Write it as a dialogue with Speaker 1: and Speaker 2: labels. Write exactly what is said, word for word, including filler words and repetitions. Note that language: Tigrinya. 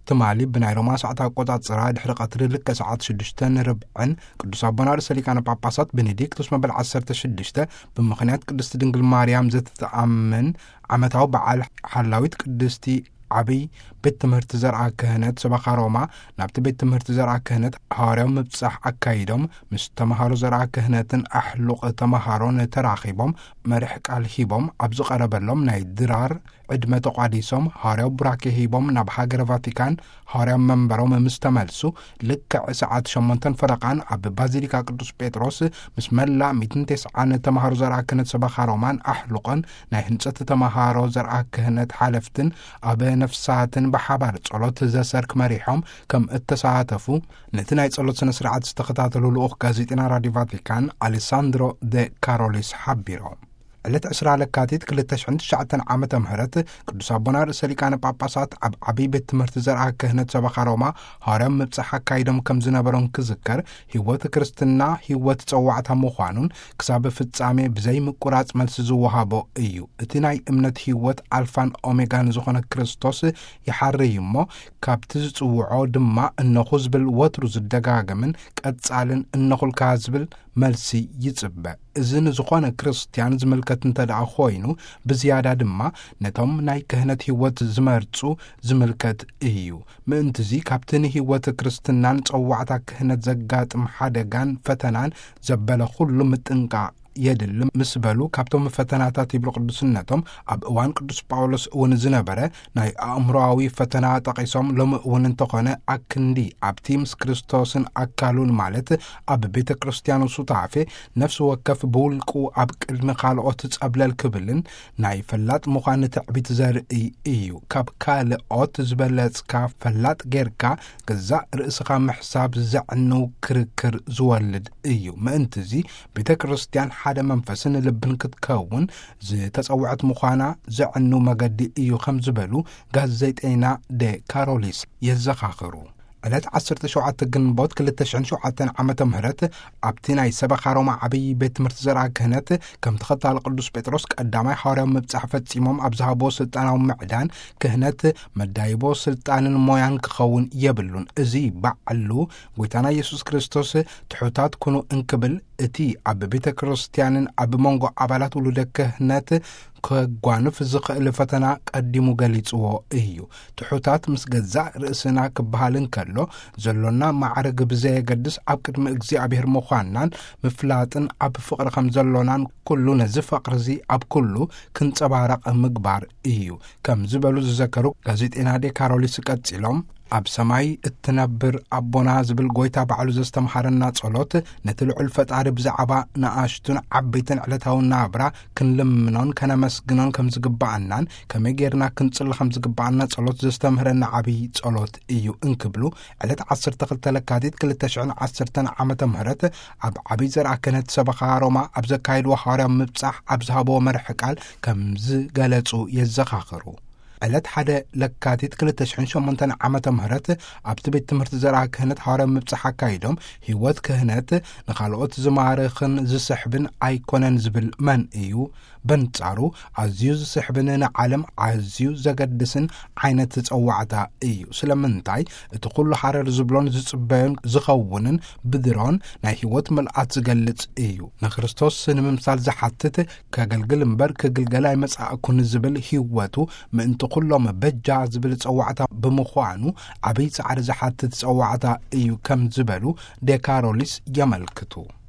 Speaker 1: تمالي بناي روما ساعتا قطع صرا دحر قطر لك ساعات شدشتن ربعن قدوس ابونا رسالي كان باباسات بنديكتوس مبل عسرت شدشته بمخنيات قدست دنجل مريم زت تأمن عمتاو بعال حلاويت قدستي عبي بيت تمهرت زرع كهنت سبخ روما نابت بيت تمهرت زرع كهنت هارم مبصح أكايدهم مش تمهارو زرع كهنتن أحلق تمهارون تراخيبهم مرحك على هيبهم عبزق أربلهم ناي درار عدمة قاديسهم هارو براكي هيبهم ناب حاجر فاتيكان هارو منبروم مستملسو لك ساعات شمونتن فرقان عب بازيليكا قدوس بيتروس بسم الله ميتين تسعان تمهارو زرع كهنت سبخ رومان أحلقن ناي هنسات تمهارو زرع كهنت حالفتن أبي نفساتن بحبار ጸሎት ዘሰርክ መሪሖም ከም እተሳተፉ ነቲ ናይ ጸሎት ስነ ስርዓት ዝተኸታተሉ ልኡኽ ጋዜጠኛ ራዲዮ ቫቲካን አሌሳንድሮ ደ ካሮሊስ ሓቢሮም ዕለት عشرة ለካቲት ሁለት ሺህ ትሽዓተ ዓመተ ምህረት ቅዱስ አቡና ርእሰ ሊቃነ ጳጳሳት ኣብ ዓብይ ቤት ትምህርቲ ዘርዓ ክህነት ሰበኻ ሮማ ሃርያም ምብጻሕ አካይዶም ከም ዝነበሮን ክዝከር ህይወት ክርስትና ህይወት ጸዋዕታ ምዃኑን ክሳብ ፍጻሜ ብዘይ ምቁራጽ መልስ ዝወሃቦ እዩ እቲ ናይ እምነት ህይወት አልፋን ኦሜጋን ዝኾነ ክርስቶስ ይሓርይሞ ካብቲ ዝጽውዖ ድማ እነኹ ዝብል ወትሩ ዝደጋገምን ቀጻልን እነኹልካ ዝብል መልሲ ይጽበ እዝን ዝኾነ ክርስቲያን ዝምልከት እንተደኣ ኾይኑ ብዝያዳ ድማ ነቶም ናይ ክህነት ህይወት ዝመርጹ ዝምልከት እዩ ምእንትዚ ካብትን ህይወት ክርስትናን ጸዋዕታ ክህነት ዘጋጥም ሓደጋን ፈተናን ዘበለ ኩሉ ምጥንቃ يدل مسبلو كابتوم فتناتات يبلو قدسنتهم أب أوان قدس باولوس ون زنبرة ناي أمراوي فتنات قيسهم لم ون انتقنا أكندي أب تيمس كريستوسن أكالون مالت أب بيت كريستيانو سطعفي نفس وكف بولكو أب المقال أوتس قبل الكبلن ناي فلات مخانة عبيت زرقي إيو كاب كال أوتس بلات كاف فلات غيركا قزاء رئيسها محساب زعنو كركر زولد إيو ما انتزي بيت كريستيان حدا منفسن لبن كتكون زي تصوعت مخانا زعنو مقدي إيو خمز بلو غاز زيت اينا دي كاروليس يزخاخرو ዕለት ዓሰርተ ሸውዓተ ግንቦት ክልተ ሽሕን ሸውዓተን ዓመተ ምህረት ኣብቲ ናይ ሰበኻ ሮማ ዓብይ ቤት ትምህርቲ ዘርዓ ክህነት ከም ተኸታሊ ቅዱስ ጴጥሮስ ቀዳማይ ሐዋርያዊ ምብጻሕ ፈጺሞም ኣብ ዝሃቦ ስልጣናዊ ምዕዳን ክህነት መዳይቦ ስልጣንን ሞያን ክኸውን የብሉን እዚ ባዕሉ ጌታና ኢየሱስ ክርስቶስ ትሑታት ኩኑ እንክብል እቲ ኣብ ቤተ ክርስቲያንን ኣብ መንጎ ኣባላት ውሉደ ክህነት ከጓንፍ ዝኽእል ፈተና ቀዲሙ ገሊጽዎ እዩ ትሑታት ምስ ገዛእ ርእስና ክበሃልን ከሎ ዘሎና ማዕረግ ብዘየገድስ ኣብ ቅድሚ እግዚአብሔር ምዃንናን ምፍላጥን ኣብ ፍቕሪ ከም ዘሎናን ኩሉ ነዚ ፍቕሪ እዚ ኣብ ኩሉ ክንጸባረቕ ምግባር እዩ ከም ዝበሉ ዝዘከሩ ጋዜጠኛ ዴ ካሮሊስ ቀጺሎም ኣብ ሰማይ እትነብር አቦና ዝብል ጎይታ ባዕሉ ዘስተምሃረና ጸሎት ነቲ ልዑል ፈጣሪ ብዛዕባ ንኣሽቱን ዓበይትን ዕለታውን ናብራ ክንልምኖን ከነመስግኖን ከም ዝግባአናን ከመይ ጌርና ክንጽሊ ከም ዝግባአና ጸሎት ዘስተምህረና ዓብይ ጸሎት እዩ እንክብሉ ዕለት ዓሰርተ ክልተ ለካቲት ክልተ ሽሕን ዓሰርተ ዓመተ ምህረት ኣብ ዓብይ ዘርዓ ክህነት ሰበኻ ሮማ ኣብ ዘካየድዎ ሐዋርያዊ ምብጻሕ ኣብ ዝሃቦ መርሒ ቃል ከም ዝገለጹ የዘኻኽሩ ዕለት ሓደ ለካቲት ክልተ ሽሕን ሸሞንተ ዓመተ ምህረት ኣብቲ ቤት ትምህርቲ ዘርዓ ክህነት ሐዋርያዊ ምብጻሕ አካይዶም ህይወት ክህነት ንኻልኦት ዝማርኽን ዝስሕብን ኣይኮነን ዝብል መን እዩ በንጻሩ ኣዝዩ ዝስሕብን ንዓለም ኣዝዩ ዘገድስን ዓይነት ጸዋዕታ እዩ ስለምንታይ እቲ ኩሉ ሓረር ዝብሎን ዝጽበዮን ዝኸውንን ብድሮን ናይ ህይወት መልኣት ዝገልጽ እዩ ንክርስቶስ ንምምሳል ዝሓትት ከገልግል እምበር ክግልገል ኣይመጻእኩን ዝብል ህይወቱ ምእንቲ ኩሎም በጃ ዝብል ጸዋዕታ ብምዃኑ ዓብይ ጻዕሪ ዝሓትት ጸዋዕታ እዩ ከም ዝበሉ ዴካሮሊስ የመልክቱ